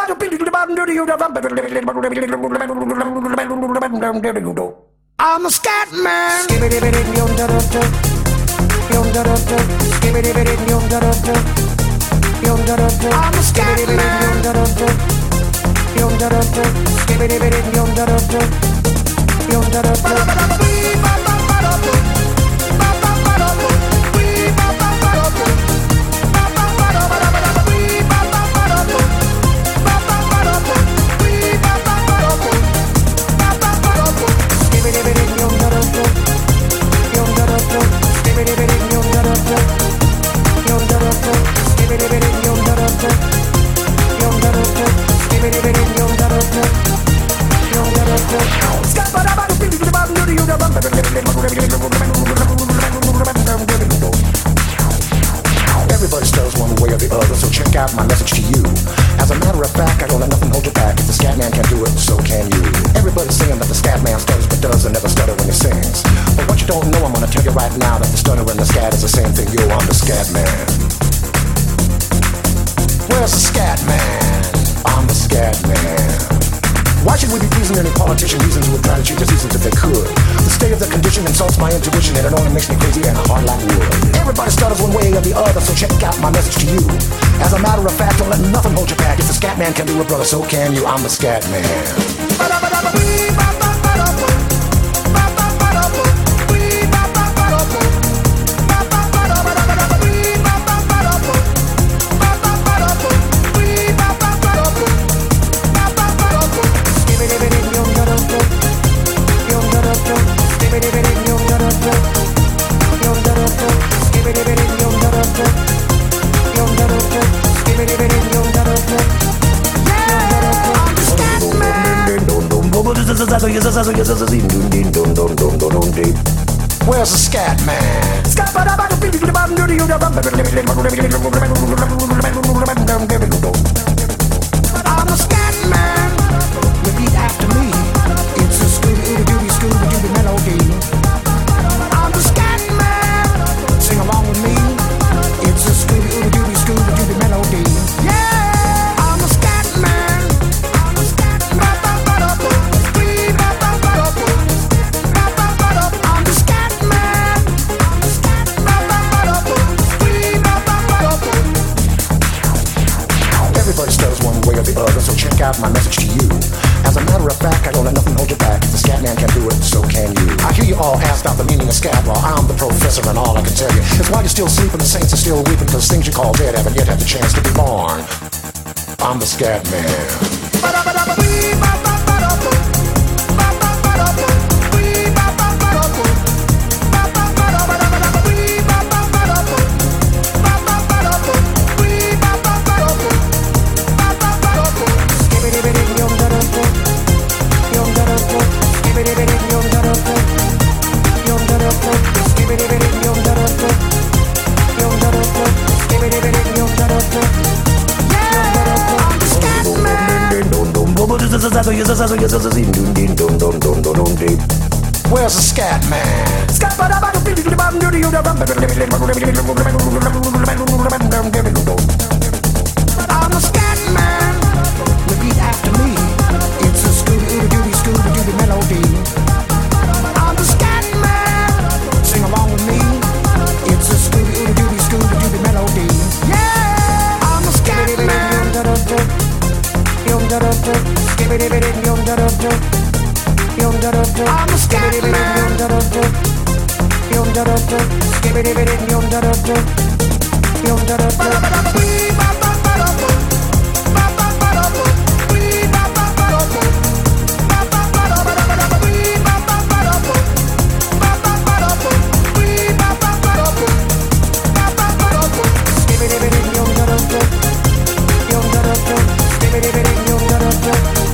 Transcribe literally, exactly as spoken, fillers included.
I'm a scat man. I'm a scat Everybody stutters one way or the other, so check out my message to you. As a matter of fact, I don't let nothing hold you back. If the scat man can do it, so can you. Everybody's saying that the scat man stutters but does and never stutter when he sings. But what you don't know, I'm gonna tell you right now, that the stutter and the scat is the same thing. Yo, I'm the scat man. Where's the scat man? I'm the scat man. Why should we be pleasing any politician reasons who would try to cheat the seasons if they could? The state of the condition insults my intuition, and it only makes me crazy and hard like wood. Everybody stutters one way or the other, so check out my message to you. As a matter of fact, don't let nothing hold you back. If the scat man can do it, brother, so can you. I'm the scat man. Where's the scat man? I'm the scat man. Repeat after me. It's a Scooby-Dooby, Scooby-Dooby melody. I'm the scat man. Sing along with me. It's a Scooby-Dooby, Scooby-Dooby melody. Yeah, I'm the scat man. I'm the scat man. I'm the scat man. Everybody stutters one way or the other, so check out my message to you. As a matter of fact, I don't let nothing hold you back. If the scat man can do it, so can you. I hear you all ask about the meaning of scat. Well, I'm the professor, and all I can tell you is why you're still sleeping, the saints are still weeping, because things you call dead haven't yet had the chance to be born. I'm the scat man. Where's the scat man? I'm the scat man. Repeat after me. It's a Scooby-Dooby, Scooby-Dooby melody. I'm the scat man. Sing along with me. It's a Scooby-Dooby, Scooby-Dooby melody. Yeah, I'm the scat man. I'm the scat man. Skibidi